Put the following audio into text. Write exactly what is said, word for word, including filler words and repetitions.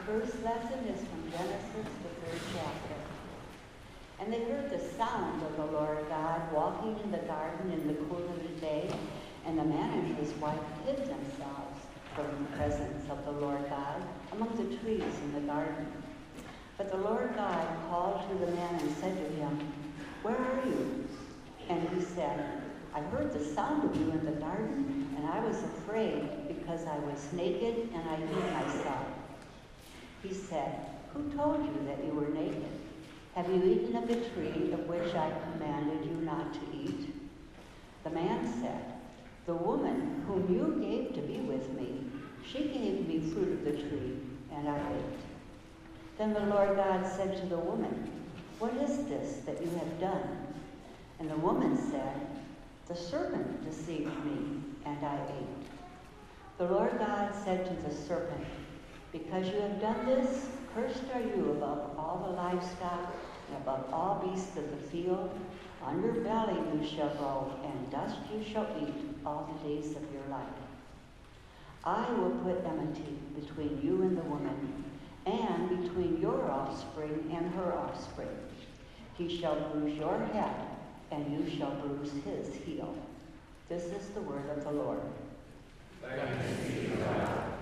first lesson is from Genesis, the third chapter. And they heard the sound of the Lord God walking in the garden in the cool of the day, and the man and his wife hid themselves from the presence of the Lord God among the trees in the garden. But the Lord God called to the man and said to him, "Where are you?" And he said, "I heard the sound of you in the garden, and I was afraid because I was naked and I hid myself." He said, "Who told you that you were naked? Have you eaten of the tree of which I commanded you not to eat?" The man said, "The woman whom you gave to be with me, she gave me fruit of the tree, and I ate." Then the Lord God said to the woman, "What is this that you have done?" And the woman said, "The serpent deceived me, and I ate." The Lord God said to the serpent, "Because you have done this, cursed are you above all the livestock and above all beasts of the field. On your belly you shall go, and dust you shall eat all the days of your life. I will put enmity between you and the woman, and between your offspring and her offspring. He shall bruise your head, and you shall bruise his heel." This is the word of the Lord. Thanks be to God.